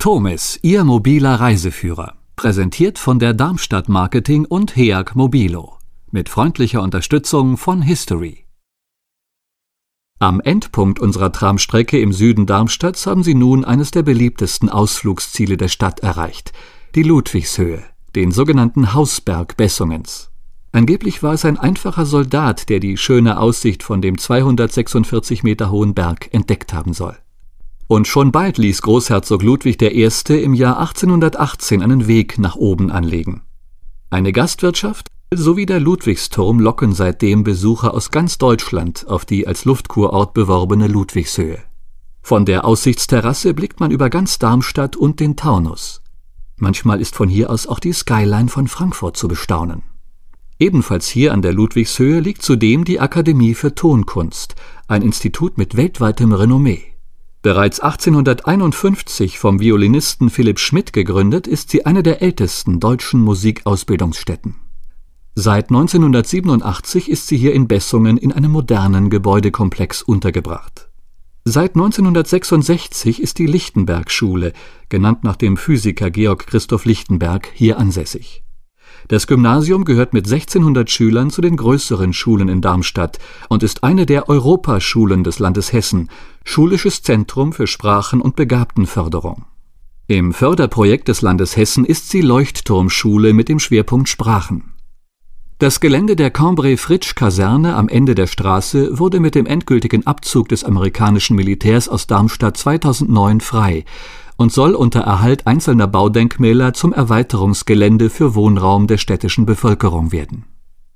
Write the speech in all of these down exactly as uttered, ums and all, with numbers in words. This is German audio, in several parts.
Tomis, Ihr mobiler Reiseführer. Präsentiert von der Darmstadt Marketing und HEAG Mobilo. Mit freundlicher Unterstützung von History. Am Endpunkt unserer Tramstrecke im Süden Darmstadts haben Sie nun eines der beliebtesten Ausflugsziele der Stadt erreicht, die Ludwigshöhe, den sogenannten Hausberg Bessungens. Angeblich war es ein einfacher Soldat, der die schöne Aussicht von dem zweihundertsechsundvierzig Meter hohen Berg entdeckt haben soll. Und schon bald ließ Großherzog Ludwig der Erste im Jahr achtzehnhundertachtzehn einen Weg nach oben anlegen. Eine Gastwirtschaft sowie der Ludwigsturm locken seitdem Besucher aus ganz Deutschland auf die als Luftkurort beworbene Ludwigshöhe. Von der Aussichtsterrasse blickt man über ganz Darmstadt und den Taunus. Manchmal ist von hier aus auch die Skyline von Frankfurt zu bestaunen. Ebenfalls hier an der Ludwigshöhe liegt zudem die Akademie für Tonkunst, ein Institut mit weltweitem Renommee. Bereits achtzehnhunderteinundfünfzig vom Violinisten Philipp Schmidt gegründet, ist sie eine der ältesten deutschen Musikausbildungsstätten. Seit neunzehnhundertsiebenundachtzig ist sie hier in Bessungen in einem modernen Gebäudekomplex untergebracht. Seit neunzehnhundertsechsundsechzig ist die Lichtenberg-Schule, genannt nach dem Physiker Georg Christoph Lichtenberg, hier ansässig. Das Gymnasium gehört mit sechzehnhundert Schülern zu den größeren Schulen in Darmstadt und ist eine der Europaschulen des Landes Hessen, schulisches Zentrum für Sprachen- und Begabtenförderung. Im Förderprojekt des Landes Hessen ist sie Leuchtturmschule mit dem Schwerpunkt Sprachen. Das Gelände der Cambrai-Fritsch-Kaserne am Ende der Straße wurde mit dem endgültigen Abzug des amerikanischen Militärs aus Darmstadt zweitausendneun frei und soll unter Erhalt einzelner Baudenkmäler zum Erweiterungsgelände für Wohnraum der städtischen Bevölkerung werden.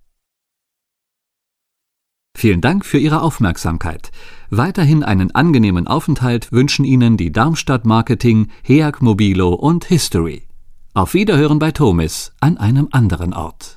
Vielen Dank für Ihre Aufmerksamkeit. Weiterhin einen angenehmen Aufenthalt wünschen Ihnen die Darmstadt Marketing, HEAG Mobilo und History. Auf Wiederhören bei Tomis an einem anderen Ort.